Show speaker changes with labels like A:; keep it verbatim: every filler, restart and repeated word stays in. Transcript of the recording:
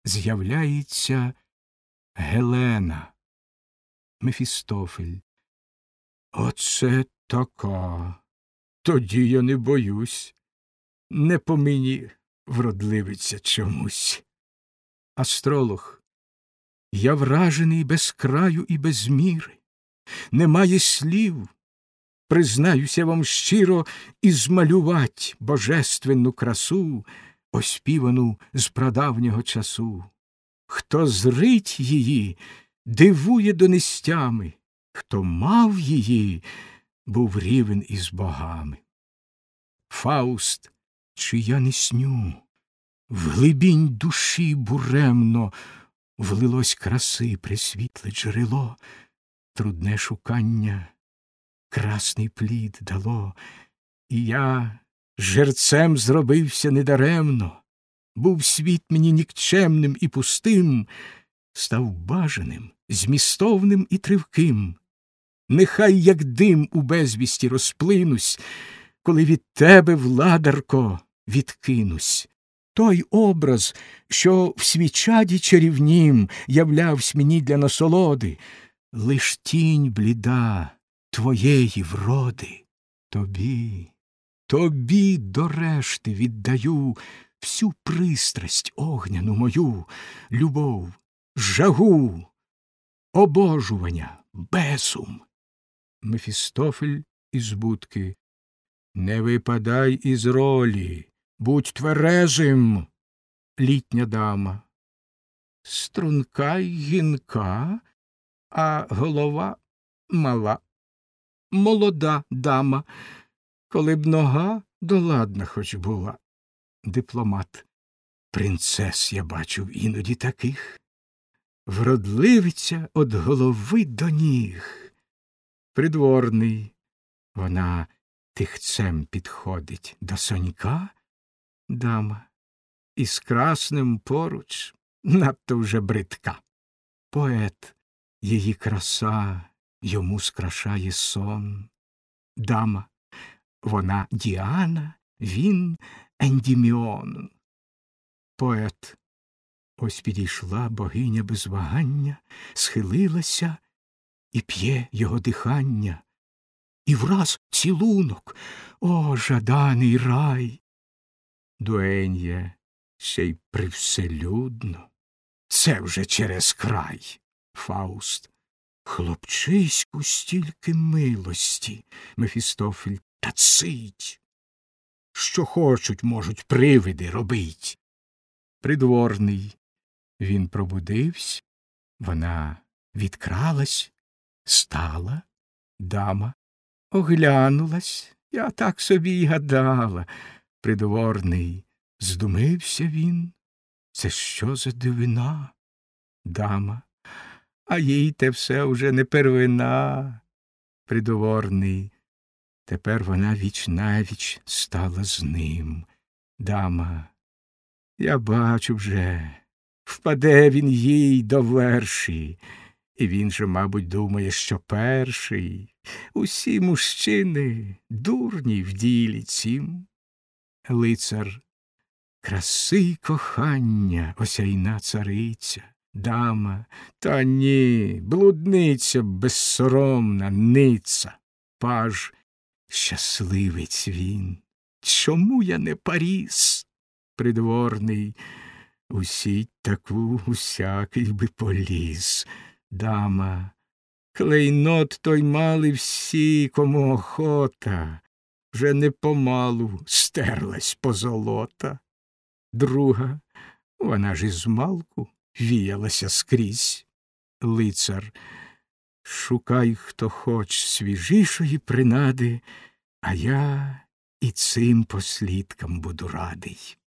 A: з'являється Гелена. Мефістофель. Оце така. Тоді я не боюсь. Не по мені вродливиться чомусь. Астролог. Я вражений без краю і без міри. Немає слів. Признаюся вам щиро, і змалювать божественну красу, оспівану з прадавнього часу. Хто зрить її, дивує донестями, хто мав її, був рівен із богами. Фауст, чи я не сню, в глибінь душі буремно влилось краси пресвітле джерело, трудне шукання красний плід дало, і я жерцем зробився недаремно, був світ мені нікчемним і пустим, став бажаним, змістовним і тривким. Нехай як дим у безвісті розплинусь, коли від тебе, владарко, відкинусь. Той образ, що в свічаді чарівнім являвсь мені для насолоди, лиш тінь бліда твоєї вроди. Тобі, тобі до решти віддаю всю пристрасть огняну мою, любов, жагу, обожування, безум. Мефістофель із будки. Не випадай із ролі, будь тверезим. Літня дама. Струнка й гінка, а голова мала. Молода дама, коли б нога доладна хоч була. Дипломат. Принцес я бачив іноді таких. Вродливиця од голови до ніг. Придворний. Вона тихцем підходить до Сонька. Дама. Із красним поруч надто вже бридка. Поет. Її краса йому скрашає сон. Дама. Вона Діана, він Ендіміон. Поет. Ось підійшла богиня без вагання, схилилася і п'є його дихання. І враз цілунок, о, жаданий рай. Дуенє, ще й привселюдно, це вже через край. Фауст. Хлопчиську стільки милості. Мефістофель. Та цить. Що хочуть, можуть привиди робить. Придворний. Він пробудився, вона відкралась, стала. Дама. Оглянулась, я так собі й гадала. Придворний. Здумився він. Це що за дивина? Дама. А їй те все уже не первина. Придворний. Тепер вона віч-навіч стала з ним. Дама. Я бачу вже, впаде він їй до верші. І він же, мабуть, думає, що перший. Усі мужчини дурні в ділі цім. Лицар. Краси й кохання, осяйна цариця. Дама. Та ні, блудниця безсоромна, ниця. Паж. Щасливець він. Чому я не Паріс? Придворний. Усіть таку, усякий би поліз. Дама. Клейнот той мали всі, кому охота. Вже не помалу стерлась позолота. Друга. Вона ж із малку віялася скрізь. Лицар. Шукай, хто хоч свіжішої принади, а я і цим послідкам буду радий.